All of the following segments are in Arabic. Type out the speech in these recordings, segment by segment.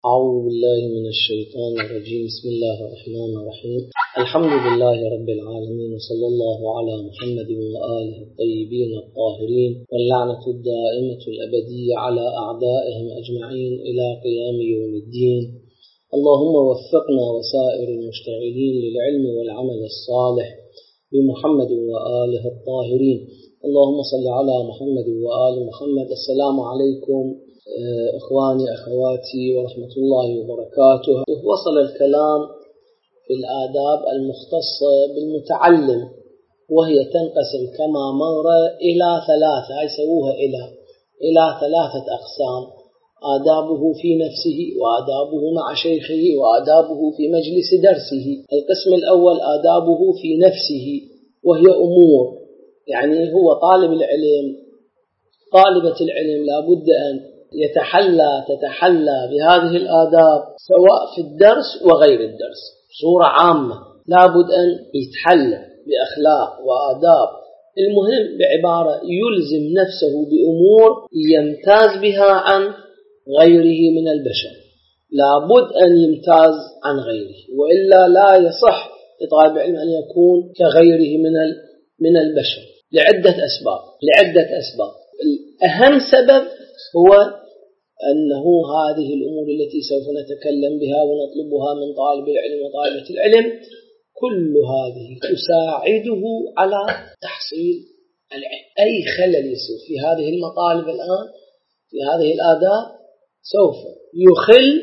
أعوذ بالله من الشيطان الرجيم. بسم الله الرحمن الرحيم. الحمد لله رب العالمين، وصلى الله على محمد وآله الطيبين الطاهرين، واللعنة الدائمة الأبدية على أعدائهم أجمعين إلى قيام يوم الدين. اللهم وفقنا وسائر المشتغلين للعلم والعمل الصالح بمحمد وآله الطاهرين. اللهم صل على محمد وآل محمد. السلام عليكم إخواني أخواتي ورحمة الله وبركاته. وصل الكلام في الآداب المختصة بالمتعلم، وهي تنقسم كما مر إلى ثلاثة، يسووها إلى ثلاثة أقسام: آدابه في نفسه، وآدابه مع شيخه، وآدابه في مجلس درسه. القسم الأول آدابه في نفسه، وهي أمور، يعني هو طالب العلم، طالبة العلم لابد أن تتحلى بهذه الآداب سواء في الدرس وغير الدرس. صورة عامة لابد أن يتحلى بأخلاق وآداب. المهم بعبارة يلزم نفسه بأمور يمتاز بها عن غيره من البشر، لابد أن يمتاز عن غيره، وإلا لا يصح لطالب العلم أن يكون كغيره من البشر لعدة أسباب. الأهم سبب هو أنه هذه الأمور التي سوف نتكلم بها ونطلبها من طالب العلم وطالبة العلم، كل هذه تساعده على تحصيل العلم. أي خلل يصير في هذه المطالب الآن، في هذه الآداب، سوف يخل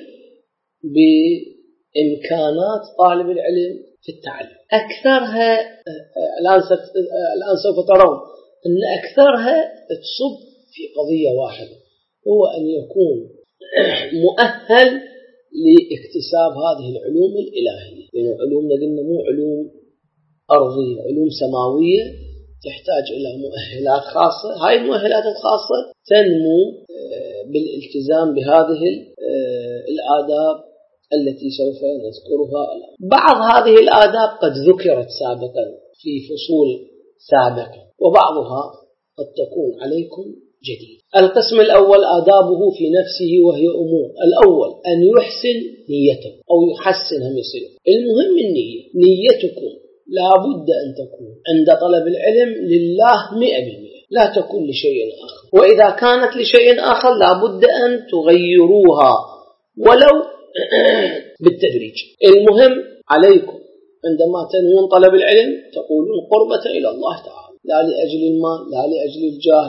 بإمكانات طالب العلم في التعلم. أكثرها الآن سوف ترون أن أكثرها تصب في قضية واحدة، هو أن يكون مؤهل لاكتساب هذه العلوم الإلهية. لأن علومنا قلنا مو علوم أرضية، علوم سماوية تحتاج إلى مؤهلات خاصة. هاي المؤهلات الخاصة تنمو بالالتزام بهذه الآداب التي سوف نذكرها الآن. بعض هذه الآداب قد ذكرت سابقا في فصول سابقة، وبعضها قد تكون عليكم جديد. القسم الأول آدابه في نفسه، وهي أمور. الأول أن يحسن نيته أو يحسن هم يصير. المهم النية، نيتكم لابد أن تكون عند طلب العلم لله 100%، لا تكون لشيء آخر. وإذا كانت لشيء آخر لابد أن تغيروها ولو بالتدريج. المهم عليكم عندما تنوون طلب العلم تقولون قربة إلى الله تعالى، لا لأجل المال، لا لأجل الجاه،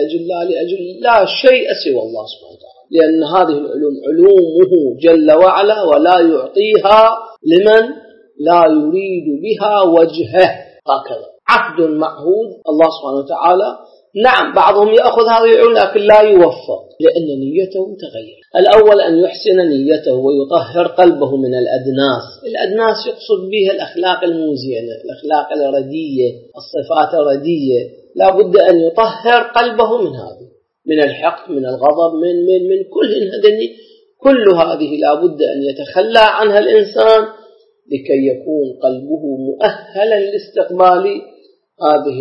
لا شيء سوى الله سبحانه وتعالى، لأن هذه العلوم علومه جل وعلا، ولا يعطيها لمن لا يريد بها وجهه. هكذا عهد معهود الله سبحانه وتعالى. نعم بعضهم يأخذ هذه العلوم لكن لا يوفق لأن نيته تغير. الأول أن يحسن نيته ويطهر قلبه من الأدناس يقصد بها الأخلاق الموزينة، الأخلاق الردية، الصفات الردية. لا بد أن يطهر قلبه من هذه، من الحقد، من الغضب، من كل هذه، كل هذه لا بد أن يتخلى عنها الإنسان لكي يكون قلبه مؤهلا لاستقبال هذه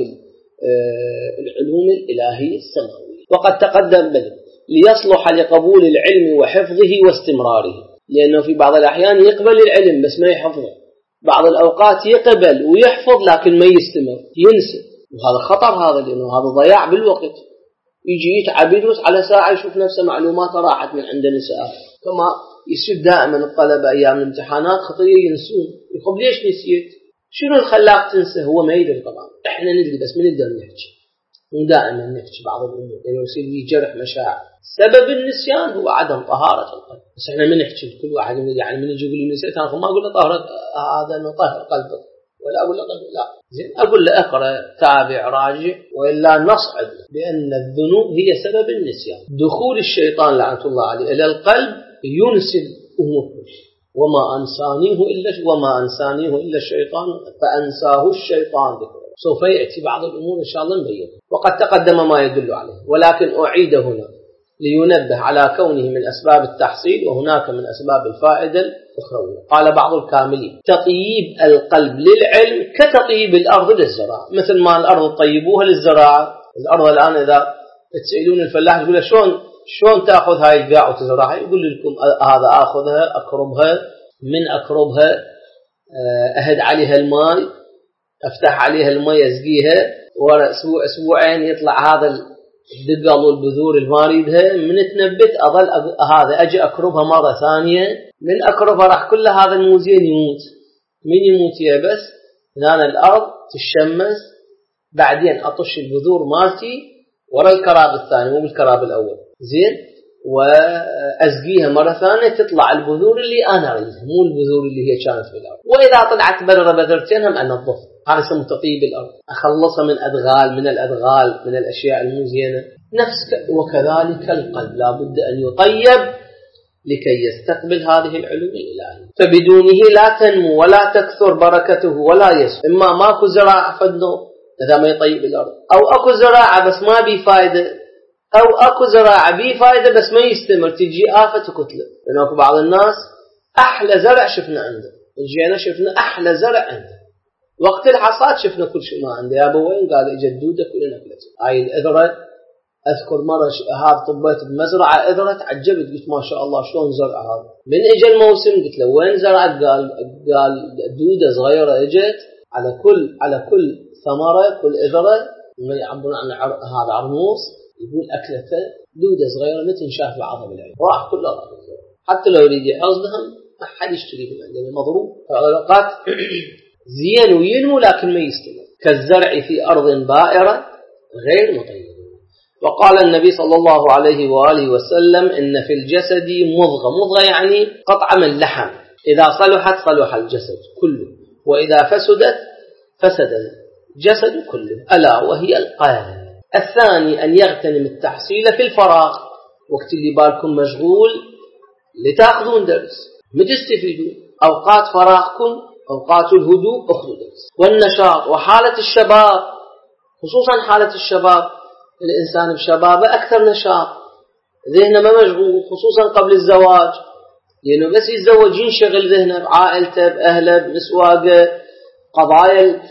العلوم الإلهية السماوية. وقد تقدم بدء ليصلح لقبول العلم وحفظه واستمراره، لأنه في بعض الأحيان يقبل العلم بس ما يحفظه، بعض الأوقات يقبل ويحفظ لكن ما يستمر، ينسى، وهذا خطر، هذا لأنه هذا ضياع بالوقت. يجي يتعب يدرس على ساعة يشوف نفسه معلومات راحت من عند نساء. كما يصير دائما الطلبة أيام الامتحانات خطية ينسون، يقول ليش نسيت؟ شنو الخلاق تنسى؟ هو ما يدري طبعا، احنا ندري بس ما نقدر نحكي، ودائما نحكي بعض الأمور لأنه يصير لي جرح مشاعر. سبب النسيان هو عدم طهارة القلب. بس احنا ما نحكي كل واحد يعني من يجي يقول لي نسيت، انا ما اقول له طهارة هذا انه طهر قلبك، ولا اقول له لا، زين اقول له اقرا تابع راجع، والا نصعد بان الذنوب هي سبب النسيان. دخول الشيطان لعنة الله عليه الى القلب ينسي الامور، وما أنسانيه إلا الشيطان فأنساه الشيطان ذكره. سوف يأتي بعض الأمور إن شاء الله نبينها، وقد تقدم ما يدل عليه، ولكن أعيد هنا لينبه على كونه من أسباب التحصيل، وهناك من أسباب الفائدة الأخروية. قال بعض الكاملين: تطييب القلب للعلم كتطييب الأرض للزراعة. مثل ما الأرض طيبوها للزراعة. الأرض الآن إذا تسألون الفلاح يقول شلون شلون تأخذ هاي القاع وتزرعها؟ يقول لكم هذا أخذها أكرمها، من أكرمها أهد عليها الماء، أفتح عليها الماء أسقيها، ورا أسبوعين يطلع هذا الدقل والبذور الواردها، من تنبت أظل هذا أجي أكرمها مرة ثانية، من أكرمها راح كل هذا الموزين يموت. من يموت يا بس هنا الأرض تشمس، بعدين أطش البذور مالتي ورا الكراب الثاني مو بالكراب الأول، زين، وأسقيها مرة ثانية تطلع البذور اللي أنا أريدها، مو البذور اللي هي كانت بالأرض. وإذا طلعت برة بذرتين هم أنظفها، هذا اسمه تطيب الأرض، أخلصها من أدغال، من الأدغال، من الأشياء المزينة. نفس وكذلك القلب لا بد أن يطيب لكي يستقبل هذه العلوم الإلهية، فبدونه لا تنمو ولا تكثر بركته ولا يسر. إما ماكو زراعة فدنو إذا ما يطيب الأرض، أو أكو زراعة بس ما بي فايدة، أو أكو زراعة بي فايدة بس ما يستمر، تجي آفة وكتلة. لأنه أكو بعض الناس أحلى زرع شفنا عنده، جينا شفنا أحلى زرع عنده، وقت الحصاد شفنا كل شيء ما عنده، يا بوين قال إجا الدودة كلنا أكلته. هاي الإذرة أذكر مرة هذا طبيت بمزرعة إذرة، تعجبت قلت ما شاء الله شلون زرع هذا. من إجا الموسم قلت له وين زرعت؟ قال دودة صغيرة إجت على كل ثمرة، كل إذرة ما يعبون عن هذا عرموس، يقول أكلته دودة صغيرة مثل شاف العظم العين، راح كله راح، حتى لو يريد يحصدهم ما حد يشتريهم عندنا مضروب. فالأوقات زين وينمو لكن ما يستمر، كالزرع في أرض بائرة غير مطيبة. وقال النبي صلى الله عليه وآله وسلم إن في الجسد مضغة يعني قطعة من لحم، إذا صلحت صلح الجسد كله، وإذا فسدت فسد الجسد كله، ألا وهي القلب. الثاني أن يغتنم التحصيل في الفراغ، وقت اللي بالكم مشغول لتأخذون درس متستفيدون، أوقات فراغكم أوقات الهدوء أخذوا درس. والنشاط وحالة الشباب، خصوصا حالة الشباب، الإنسان بشبابه أكثر نشاط، ذهنه ما مشغول، خصوصا قبل الزواج، لأنه بس يتزوج ينشغل ذهنه بعائلته بأهله بمسواقه قضايا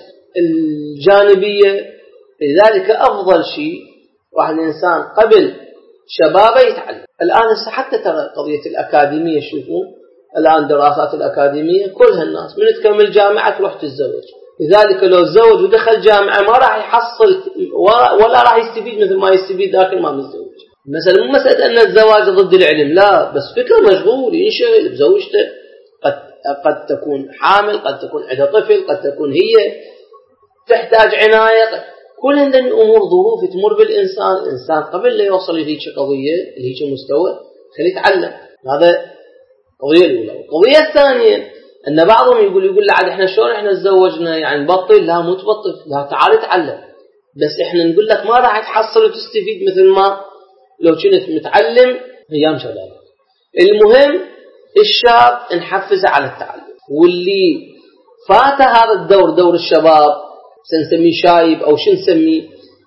الجانبية. لذلك أفضل شيء راح الإنسان قبل شبابه يتعلم. الآن حتى ترى قضية الأكاديمية، شوفون الآن دراسات الأكاديمية كلها الناس من تكمل جامعة تروح تتزوج. لذلك لو تزوج ودخل جامعة ما راح يحصل ولا راح يستفيد مثل ما يستفيد داخل ما متزوج. مثلا مو مسألة أن الزواج ضد العلم، لا، بس فكرة مشغول ينشغل بزوجته، قد تكون حامل، قد تكون عندها طفل، قد تكون هي تحتاج عناية، كل هذه الأمور ظروف تمر بالإنسان. الإنسان قبل لا يوصل لهيك قضية لهيك مستوى خليه يتعلم. هذا القضية الأولى. القضية الثانية أن بعضهم يقول لا عاد إحنا شلون إحنا تزوجنا يعني نبطل؟ لا مو تبطل، لا تعال تعلم، بس إحنا نقول لك ما راح تحصل وتستفيد مثل ما لو كنت متعلم أيام شبابك. المهم الشاب نحفزه على التعلم، واللي فات هذا الدور دور الشباب سنسميه شايب أو شو نسميه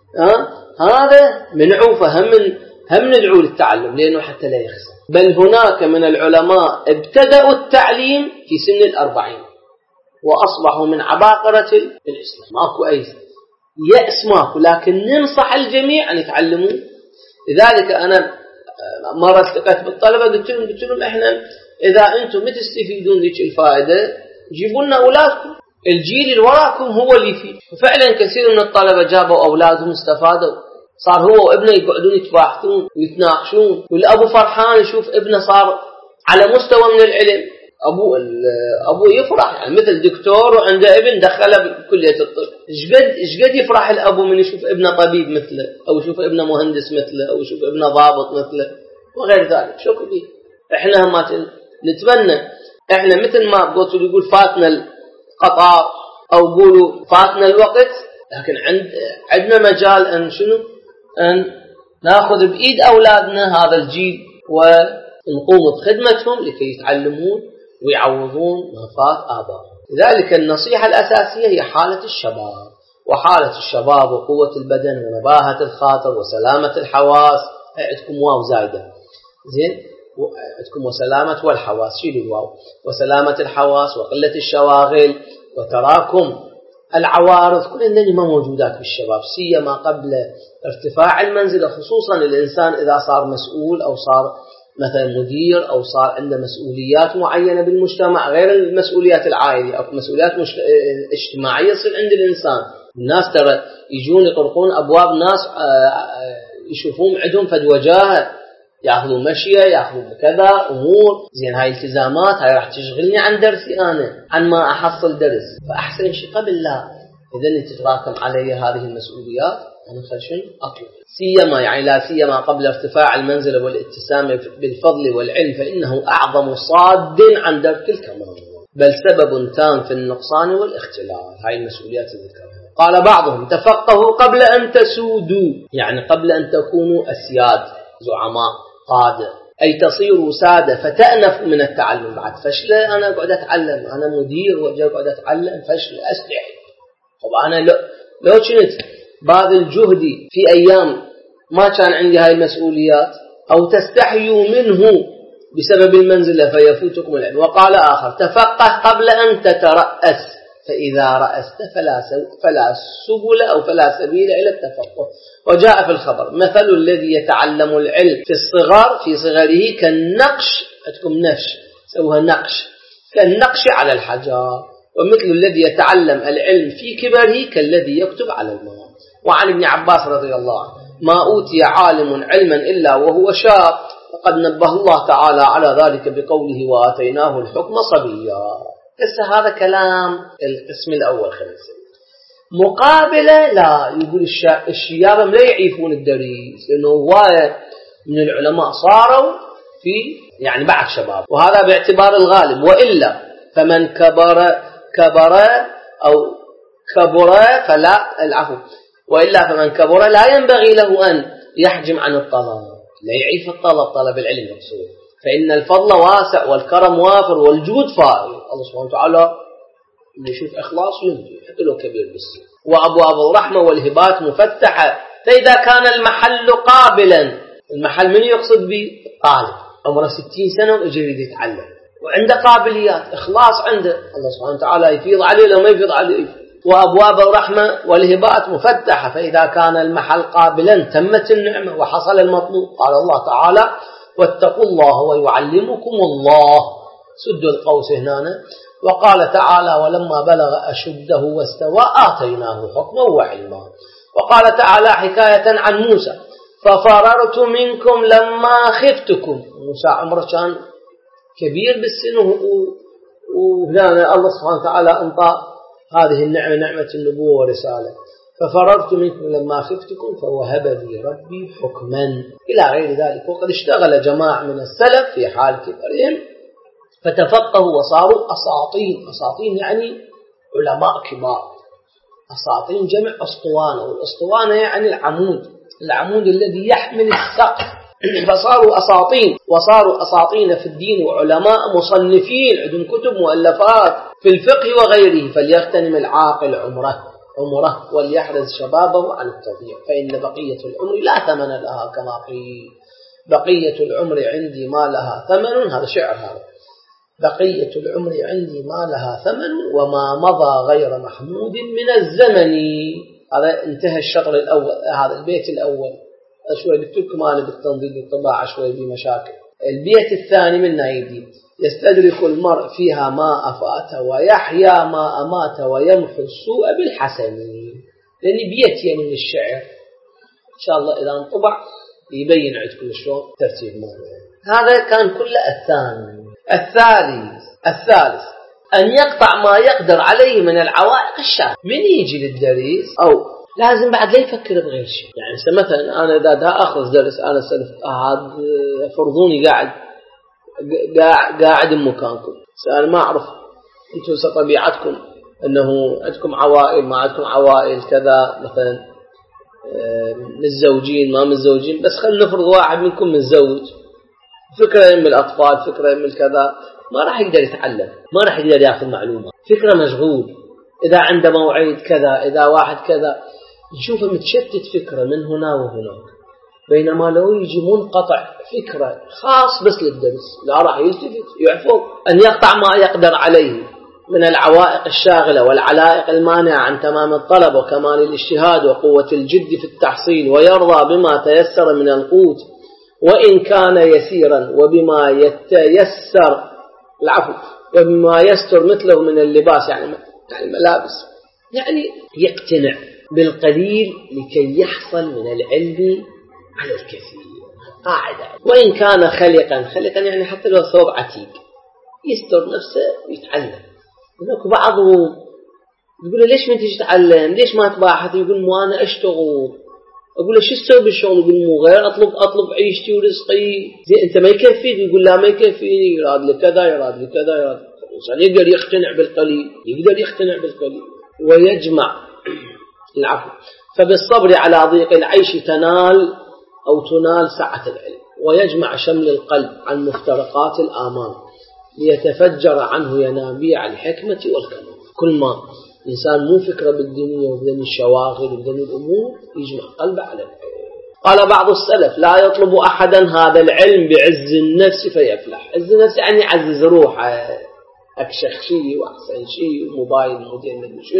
هذا منعوفه هم ندعو للتعلم لأنه حتى لا يخسر. بل هناك من العلماء ابتدأوا التعليم في سن 40 وأصبحوا من عباقرة الإسلام، ماكو أي يأس ماكو، لكن ننصح الجميع أن يتعلموا. لذلك أنا مرة التقيت بالطلبة قلت لهم إحنا إذا أنتم متستفيدون ذيك الفائدة جيبوا لنا أولادكم، الجيل اللي وراكم هو اللي فيه. وفعلا كثير من الطلبة جابوا أولادهم استفادوا، صار هو وابنه يقعدون يتباحثون ويتناقشون، والأبو فرحان يشوف ابنه صار على مستوى من العلم. أبو يفرح يعني مثل دكتور وعنده ابن دخله بكلية الطب. إيش قد يفرح الأبو من يشوف ابنه طبيب مثله، أو يشوف ابنه مهندس مثله، أو يشوف ابنه ضابط مثله وغير ذلك. شو كبير. إحنا ما نتمنى إحنا مثل ما قلت يقول فاتنا القطار أو قولوا فاتنا الوقت، لكن عندنا مجال أن نأخذ بإيد أولادنا هذا الجيل ونقوم بخدمتهم لكي يتعلمون ويعوضون ما فات آبائهم. لذلك النصيحة الأساسية هي حالة الشباب، وحالة الشباب وقوة البدن ونباهة الخاطر وسلامة الحواس. عندكم واو زايدة زين، عندكم وسلامة والحواس، شيلوا الواو. وسلامة الحواس وقلة الشواغل وتراكم العوارض كلهن ما موجودات بالشباب، سيما قبل ارتفاع المنزلة، خصوصا الإنسان إذا صار مسؤول أو صار مثلا مدير أو صار عنده مسؤوليات معينة بالمجتمع غير المسؤوليات العائلية أو مسؤوليات اجتماعية يصير عند الإنسان. الناس ترى يجون يطرقون أبواب ناس يشوفون عندهم فد وجاهة، يأخذوا مشية، يأخذوا كذا أمور زين، هاي التزامات، هاي راح تشغلني عن درسي أنا، عن ما أحصل درس. فأحسن شيء قبل لا إذا تتراكم علي هذه المسؤوليات أنا خلشن أطلب، سيما يعني لا سيما قبل ارتفاع المنزلة والاتسام بالفضل والعلم، فإنه أعظم صاد عن درك الكمال، بل سبب تام في النقصان والاختلال. هاي المسؤوليات الذكرى. قال بعضهم تفقهوا قبل أن تسودوا، يعني قبل أن تكونوا أسياد زعماء قادة، أي تصيروا سادة فتأنفوا من التعلم. بعد فشل أنا قاعد أتعلم، أنا مدير وقاعد أتعلم، فشل أستحي. طب أنا لو كنت باذل جهدي في أيام ما كان عندي هاي المسؤوليات، أو تستحيوا منه بسبب المنزلة فيفوتكم العلم. وقال آخر تفقه قبل أن تترأس، فإذا رأست فلا سبل أو فلا سبيل إلى التفقه. وجاء في الخبر مثل الذي يتعلم العلم في الصغر في صغره كالنقش، أتكم نفش سوها نقش، كالنقش على الحجر، ومثل الذي يتعلم العلم في كبره كالذي يكتب على الماء. وعن ابن عباس رضي الله عنه ما أوتي عالم علما إلا وهو شاب، وقد نبه الله تعالى على ذلك بقوله وآتيناه الحكم صبيا. هسه هذا كلام القسم الأول. خمسة مقابلة لا يقول الشياب لا يعيفون الدريس، لأنه هواية من العلماء صاروا في يعني بعد شباب، وهذا باعتبار الغالب. وإلا فمن كبر أو كبر فلا العفو، وإلا فمن كبر لا ينبغي له أن يحجم عن الطلب، لا يعيف الطلب، طلب العلم مقصود، فإن الفضل واسع والكرم وافر والجود فائر. الله سبحانه وتعالى اللي يشوف إخلاص يمضي حتى لو كبير بالسن. وأبواب الرحمة والهبات مفتحة، فإذا كان المحل قابلا، المحل من يقصد به طالب عمره 60 سنة ويريد يتعلم وعنده قابليات إخلاص عنده، الله سبحانه وتعالى يفيض عليه لو ما يفيض عليه. وأبواب الرحمة والهبات مفتحة، فإذا كان المحل قابلا تمت النعمة وحصل المطلوب. قال الله تعالى واتقوا الله ويعلمكم الله، سد القوس هنا. وقال تعالى ولما بلغ أشده واستوى آتيناه حكما وعلما. وقال تعالى حكاية عن موسى ففررت منكم لما خفتكم. موسى عمره كان كبير بالسن، وهنا الله سبحانه وتعالى أنطى هذه النعمة، نعمة النبوة ورسالة. ففررت منكم لما خفتكم فوهب لي ربي حكما إلى غير ذلك. وقد اشتغل جماعة من السلف في حال كبرهم فتفقهوا وصاروا أساطين. أساطين يعني علماء كبار، أساطين جمع أسطوانة، والأسطوانة يعني العمود الذي يحمل السقف. فصاروا أساطين، وصاروا أساطين في الدين، وعلماء مصنفين عندهم كتب مؤلفات في الفقه وغيره. فليغتنم العاقل عمره وليحرز شبابه عن التضييع، فإن بقية العمر لا ثمن لها، كما قيل بقية العمر عندي ما لها ثمن. هذا شعر، هذا بقية العمر عندي ما لها ثمن وما مضى غير محمود من الزمن. هذا انتهى الشطر الأول، هذا البيت الأول. شوي بكتبكم أنا بالتنظيم بالطباعة شوي بمشاكل. البيت الثاني من نايدي يستدرك المرء فيها ما أفات ويحيا ما أمات ويمحو السوء بالحسن. لأن بيت يعني من الشعر إن شاء الله إذا انطبع يبين عندكم شلون ترتيب ماله. هذا كان كله الثاني. الثالث أن يقطع ما يقدر عليه من العوائق الشاذة. من يجي للدرس أو لازم بعد لا يفكر بغير شيء. يعني مثلا أنا إذا أخذ درس أنا سلف فرضوني قاعد بمكانكم، أنا ما أعرف أنتم طبيعتكم أنه عندكم عوائل ما عندكم عوائل كذا، مثلا متزوجين ما متزوجين، بس خلينا نفرض واحد منكم متزوج، فكرة يم الأطفال، فكرة يم الكذا، ما راح يقدر يتعلم، ما راح يقدر يأخذ معلومة، فكرة مشغول. إذا عنده موعد كذا، إذا واحد كذا، نشوفه متشتت فكرة من هنا وهناك. بينما لو يجي منقطع فكرة خاص بس للدرس لا راح يلتفت يعفو. أن يقطع ما يقدر عليه من العوائق الشاغلة والعلائق المانعة عن تمام الطلب وكمال الاجتهاد وقوة الجد في التحصيل، ويرضى بما تيسر من القوت وإن كان يسيرا، وبما يتيسر وبما يستر مثله من اللباس، يعني الملابس، يعني يقتنع بالقليل لكي يحصل من العلم على الكثير. قاعدة. وإن كان خلقا يعني حتى لو ثوب عتيق يستر نفسه ويتعلم. هناك بعضهم يقول له ليش ما تيجي تتعلم؟ ليش ما تباحث؟ يقول مو أنا أشتغل. أقول له شو تسوي بالشغل؟ يقول مو غير أطلب عيشتي ورزقي. زين أنت ما يكفيك؟ يقول لا ما يكفيني، يراد لي كذا يراد لي كذا يراد. الإنسان يقدر يقتنع بالقليل، ويجمع فبالصبر على ضيق العيش تنال سعة العلم، ويجمع شمل القلب عن مفترقات الآمال ليتفجر عنه ينابيع الحكمة والكمال. كل ما الإنسان مو فكرة بالدنيا وبدن الشواغل وبدن الأمور يجمع قلبه على العلم. قال بعض السلف لا يطلب أحدا هذا العلم بعز النفس فيفلح. عز النفس يعني يعزز روحه، أكشخ شيء وأحسن شيء وموبايل موديل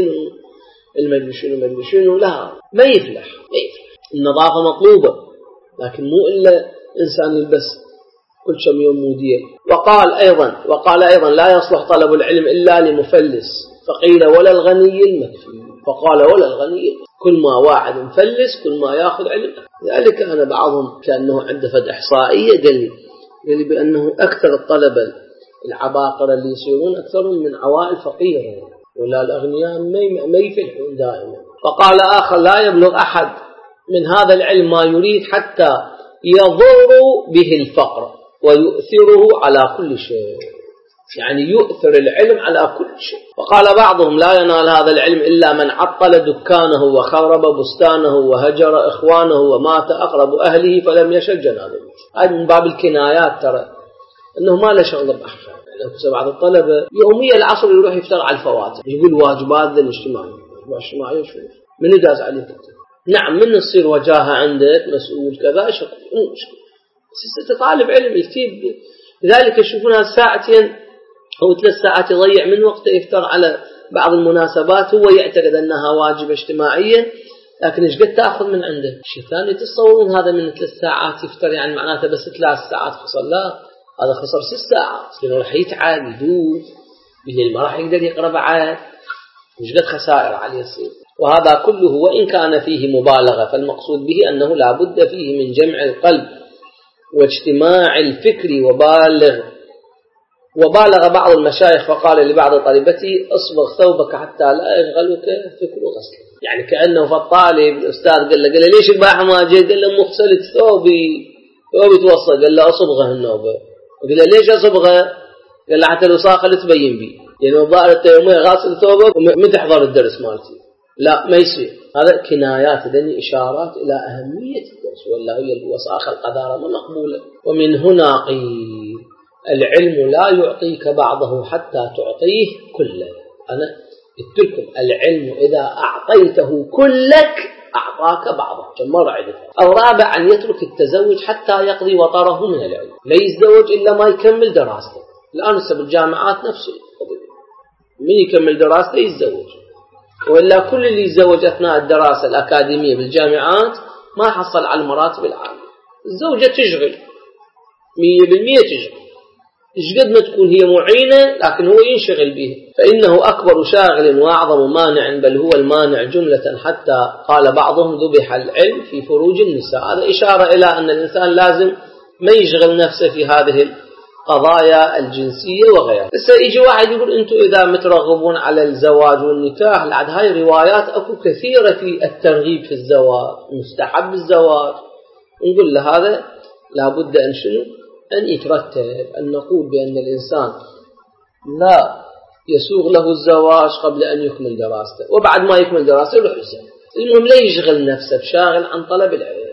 المدري شنو، لا ما يفلح. النظافة مطلوبة، لكن مو إلا إنسان يلبس كل كم يوم موديل. وقال أيضا لا يصلح طلب العلم إلا لمفلس، فقيل ولا الغني المكفي، فقال ولا الغني. كل ما واحد مفلس كل ما يأخذ علم. ذلك أنا بعضهم كأنه عنده فد إحصائية قال لي بأنه أكثر الطلبة العباقرة اللي يصيرون أكثرهم من عوائل فقيرة، ولا الأغنياء ما يفلحون دائما. فقال آخر لا يبلغ أحد من هذا العلم ما يريد حتى يضر به الفقر ويؤثره على كل شيء، يعني يؤثر العلم على كل شيء. وقال بعضهم لا ينال هذا العلم إلا من عطل دكانه وخرب بستانه وهجر إخوانه ومات أقرب أهله فلم يشج جنازته. هذا من باب الكنايات، ترى أنه ما له شغل بأحكام. يعني بعض الطلبة يوميا العصر يروح يفتر على الفواتح، يقول واجبات الاجتماعية شو من يداز عليك انت؟ نعم من تصير وجاهة عندك مسؤول كذا شغل بس طالب علم يكتب. لذلك يشوفونها ساعتين أو 3 ساعات يضيع من وقته يفتر على بعض المناسبات، هو يعتقد أنها واجب اجتماعيا، لكن إيش قد تأخذ من عنده؟ شيء ثاني. تصورون هذا من 3 ساعات يفتر يعني معناته بس 3 ساعات خسر؟ لا، هذا خسر 6 ساعات، لأنه راح يتعب يدوب بالليل ما راح يقدر يقرأ بعد، مش قد خسائر عليه يصير. وهذا كله وإن كان فيه مبالغة فالمقصود به أنه لا بد فيه من جمع القلب واجتماع الفكر. وبالغ بعض المشايخ فقال لبعض طالبته اصبغ ثوبك حتى لا يشغلك فكر غسله، يعني كأنه فالطالب الأستاذ قال له ليش الباحة ما جاء؟ قال له مغسلة ثوبي توصل. قال له أصبغه النوبة. قال له ليش أصبغه؟ قال له حتى لو صاخل تبين بي، يعني الظاهر يومين غاسل ثوبك وما تحضر الدرس مالتي. لا ما يصير. هذا كنايات دني إشارات إلى أهمية الدرس، والله هي الوساخة القذارة ما مقبولة. ومن هنا قيل العلم لا يعطيك بعضه حتى تعطيه كله. أنا قلت لكم العلم إذا أعطيته كلك أعطاك بعضه، كم مرة عدتها. أو رابع أن يترك التزوج حتى يقضي وطره من العلم، لا يتزوج إلا ما يكمل دراسته. الآن نسب الجامعات نفسه من يكمل دراسته يتزوج، وإلا كل اللي يتزوج أثناء الدراسة الأكاديمية بالجامعات ما حصل على المراتب العالية. الزوجة تشغل 100% تشغل، إيش قد ما تكون هي معينة لكن هو ينشغل به، فإنه أكبر شاغل وأعظم مانع، بل هو المانع جملة. حتى قال بعضهم ذبح العلم في فروج النساء. هذا إشارة إلى أن الإنسان لازم ما يشغل نفسه في هذه القضايا الجنسية وغيرها. بس يجي واحد يقول أنتم إذا مترغبون على الزواج والنكاح، لعد هاي روايات أكو كثيرة في الترغيب في الزواج، مستحب الزواج. نقول له هذا لابد أن شنو؟ أن يترتب. أن نقول بأن الإنسان لا يسوغ له الزواج قبل أن يكمل دراسته، وبعد ما يكمل دراسته يروح يزوج. المهم لا يشغل نفسه بشاغل عن طلب العلم.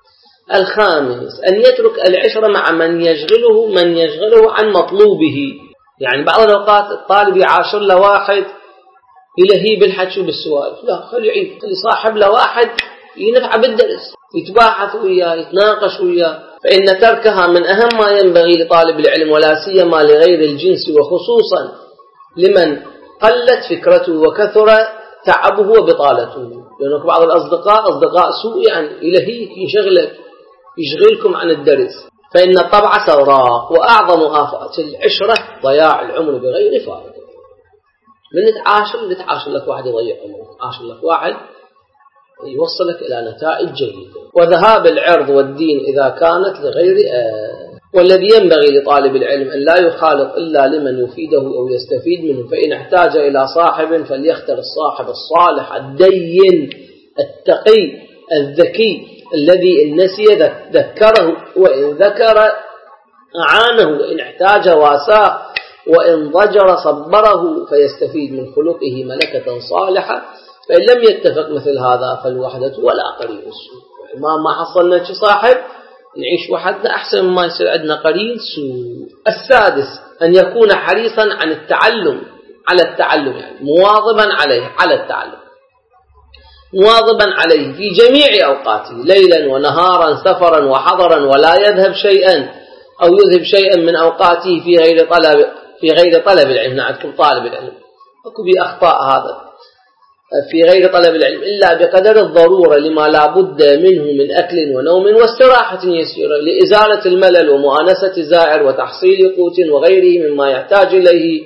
الخامس أن يترك العشرة مع من يشغله عن مطلوبه. يعني بعض الأوقات الطالب يعاشر له واحد يلهي بالحكي وبالسوالف، لا خلي صاحب له واحد ينفع بالدرس، يتباحث وياه يتناقش وياه. فإن تركها من أهم ما ينبغي لطالب العلم، ولا سيما لغير الجنس، وخصوصا لمن قلت فكرته وكثر تعبه وبطالته. لأنك بعض الأصدقاء أصدقاء سوء يعني إلهيك يشغلكم عن الدرس. فإن الطبع سوراق، وأعظم آفات العشرة ضياع العمر بغير فائدة. من تعاشر لك واحد يضيع عمرك، عاشر لك واحد يوصلك إلى نتائج جيدة. وذهاب العرض والدين إذا كانت لغير والذي ينبغي لطالب العلم أن لا يخالط إلا لمن يفيده أو يستفيد منه، فإن احتاج إلى صاحب فليختر الصاحب الصالح الدين التقي الذكي الذي إن نسي ذكره، وإن ذكر أعانه، وإن احتاج واساه، وإن ضجر صبره، فيستفيد من خلقه ملكة صالحة. فإن لم يتفق مثل هذا فالوحدة ولا قرين السوء. ما حصلنا صاحب نعيش وحدنا أحسن مما يصير عندنا قرين سوء. السادس أن يكون حريصا عن التعلم، على التعلم يعني مواظبا عليه، على التعلم مواظبا عليه في جميع أوقاته، ليلا ونهارا، سفرا وحضرا، ولا يذهب شيئا أو يذهب شيئا من أوقاته في غير طلب العلم. عندكم طالب العلم أكو بأخطاء هذا في غير طلب العلم إلا بقدر الضرورة لما لا بد منه من أكل ونوم واستراحة يسيرة، لإزالة الملل ومؤانسة الزائر وتحصيل قوت وغيره مما يحتاج إليه،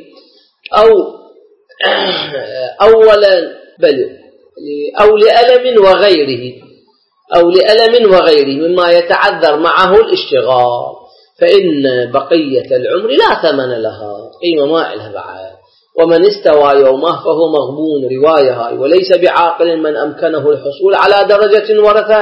أو لألم وغيره مما يتعذر معه الاشتغال. فإن بقية العمر لا ثمن لها، قيمة ما إلها بعد. ومن استوى يومه فهو مغبون، رواية هاي. وليس بعاقل من أمكنه الحصول على درجة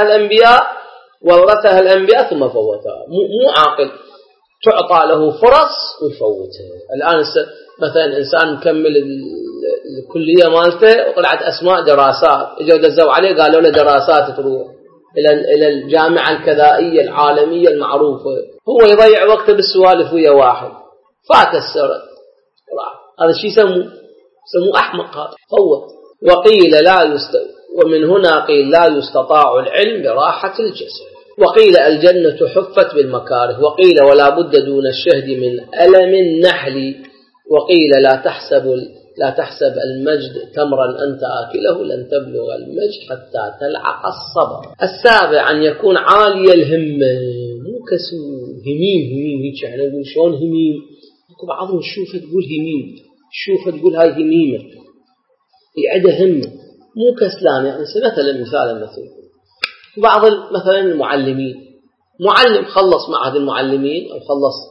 ورثها الأنبياء ثم فوتها. مو عاقل تعطى له فرص ويفوتها. الآن مثلا إنسان مكمل الكلية مالته وطلعت أسماء دراسات، إجوا دزوا عليه قالوا له دراسات تروح إلى الجامعة الكذائية العالمية المعروفة، هو يضيع وقته بالسوالف ويا واحد فات السرد. هذا الشيء سموه أحمق، هذا فوت. ومن هنا قيل لا يستطاع العلم براحة الجسد. وقيل الجنة حفت بالمكاره. وقيل ولا بد دون الشهد من ألم النحل. وقيل لا تحسب المجد تمرا أنت آكله، لن تبلغ المجد حتى تلعق الصبر. السابع أن يكون عالي الهمة، مو كسو هميم هيك يعني نقول شلون هميم. بعضهم تشوفه تقول هميم، تشوفه تقول هاي هميمة، يعده همة مو كسلان. يعني مثلا بعض مثلا المعلمين، معلم خلص معهد المعلمين أو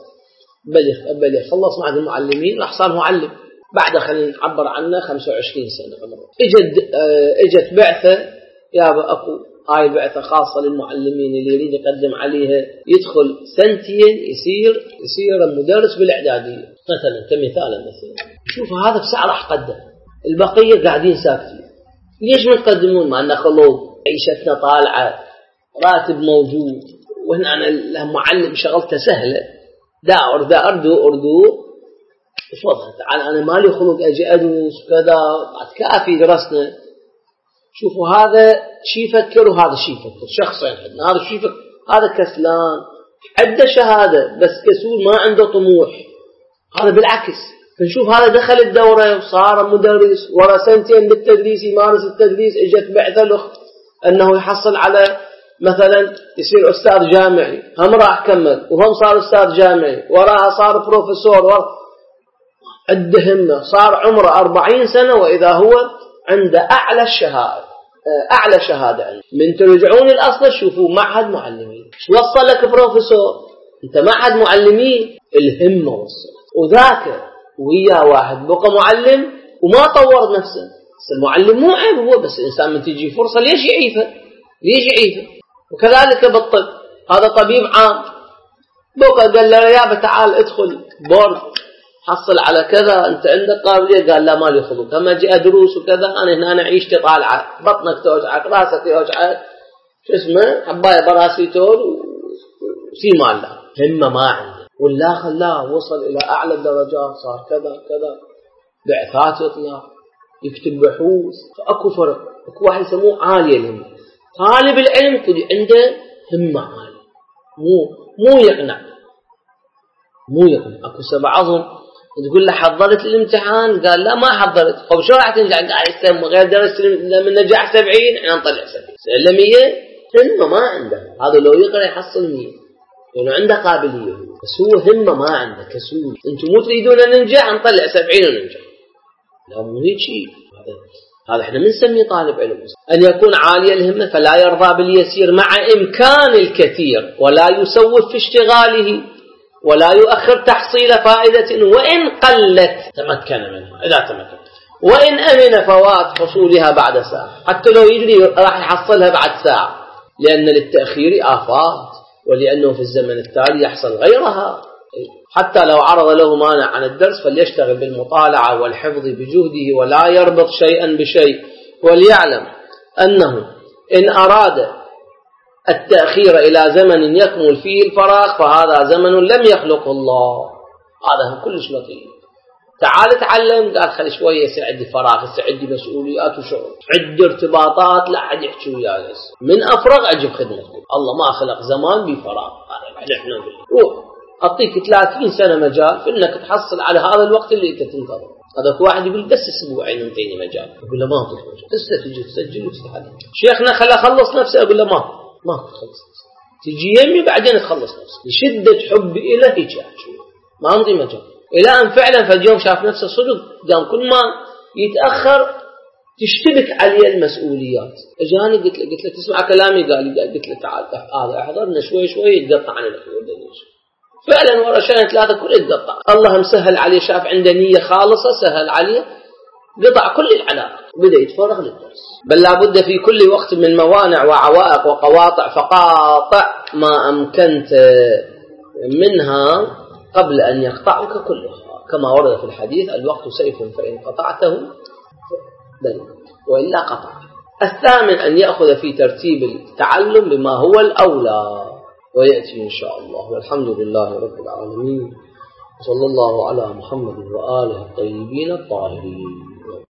خلص معهد المعلمين راح صار معلم، بعد خلينا نعبر عنه 25 سنة عمره. اجت بعثة، يابا أكو هاي البعثة خاصة للمعلمين اللي يريد يقدم عليها، يدخل سنتين يصير مدرس بالإعدادية مثلا كمثال. مثلا شوف هذا بساعة راح قدم، البقية قاعدين ساكتين. ليش ما تقدمون؟ مع أننا خلوق، عيشتنا طالعة، راتب موجود، وهنا معلم شغلته سهلة، دا أردو فضل تعال أنا مالي خلق أجي أدرس كذا، بعد كافي درسنا. شوفوا هذا شي يفكر وهذا شي يفكر، شخصين عندنا، هذا شي يفكر، هذا كسلان عنده شهادة بس كسول ما عنده طموح. هذا بالعكس، فنشوف هذا دخل الدورة وصار مدرس، ورا سنتين بالتدريس يمارس التدريس، اجت بعثة له أنه يحصل على مثلا يصير أستاذ جامعي، هم راح كمل وهم صار أستاذ جامعي، وراها صار بروفيسور، الدهمة صار عمره 40 سنة وإذا هو عنده أعلى شهادة عنده. من ترجعون الأصل شوفوا معهد معلمين، شو وصلك بروفيسور؟ أنت معهد معلمين، الهمة وصل وذاكر ويا واحد بقى معلم وما طور نفسه. بس المعلم مو عيب هو، بس الإنسان من تجي فرصة ليش يعيفه. وكذلك بالطب، هذا طبيب عام بقى قال له يا تعال ادخل بورد حصل على كذا، أنت عندك قابلية، قال لا مالي خلق، هم أجي أدروس وكذا، أنا هنا عيشتي طالعة، بطنك توجعك، راسك يوجعك، شو اسمه حباية براسيتول وسيمان لا همة ما عنده، والله خلاه وصل إلى أعلى الدرجات، صار كذا بعثات يطلع يكتب بحوث. فأكو فرق، أكو واحد يسموه عالي الهمة. طالب العلم كل عنده همة عالية، مو يقنع. أكو بعضهم تقول له حضرت الامتحان؟ قال لا ما حضرت. طب شو راح تنجح؟ قاعد يسمى غير درس لما نجح 70 احنا نطلع 70 إلا 100. همة ما عنده. هذا لو يقرأ يحصل 100 لأنه عنده قابلية، بس هو همة ما عنده، كسول. أنتم مو تريدون ننجح نطلع 70 وننجح، لا مو هيك شيء. هذا احنا بنسميه طالب علم. أن يكون عالي الهمة فلا يرضى باليسير مع إمكان الكثير، ولا يسوف في اشتغاله، ولا يؤخر تحصيل فائدة وإن قلت تمكن منها إذا تمكن، وإن أمن فوات حصولها بعد ساعة، حتى لو يدري راح يحصلها بعد ساعة، لأن للتأخير آفات، ولأنه في الزمن التالي يحصل غيرها. حتى لو عرض له مانع عن الدرس فليشتغل بالمطالعة والحفظ بجهده، ولا يربط شيئا بشيء، وليعلم أنه إن أراد التأخير إلى زمن يكمل فيه الفراغ فهذا زمن لم يخلقه الله. هذا كلش لطيف. تعال تعلم، قال خلي شوية يصير عندي فراغ، يصير عندي مسؤوليات وشغل، عندي ارتباطات، لا حد يحكي وياي، من أفرغ أجيب خدمتكم. الله ما خلق زمان بفراغ. هذا احنا روح أعطيك 30 سنة مجال في إنك تحصل على هذا الوقت اللي أنت تنتظر. هذا واحد يقول بس أسبوعين انطيني مجال، أقول له ما أعطيك مجال، لسه تجي تسجل وتتعلم. شيخنا خلى أخلص نفسي، أقول له ما تخلص نفسي، تجي يمي بعدين تخلص نفسي. لشدة حبي إله هيك ما أعطي مجال، إلى أن فعلا في اليوم شاف نفسه صدق قام كل ما يتأخر تشتبك عليه المسؤوليات. اجاني قلت له تسمع كلامي؟ قلت له تعال هذا احضرنا شوي يتقطع عن الاخوه. فعلا ورا شهرين 3 كله يتقطع. الله مسهل عليه، شاف عنده نية خالصة سهل عليه، قطع كل العلاقة، بدأ يتفرغ للدرس. بل لابد في كل وقت من موانع وعوائق وقواطع، فقاطع ما أمكنت منها قبل أن يقطعك كلها، كما ورد في الحديث الوقت سيف فإن قطعته بل وإلا قطع. الثامن أن يأخذ في ترتيب التعلم بما هو الأولى، ويأتي إن شاء الله. والحمد لله رب العالمين، صلى الله على محمد وآله الطيبين الطاهرين.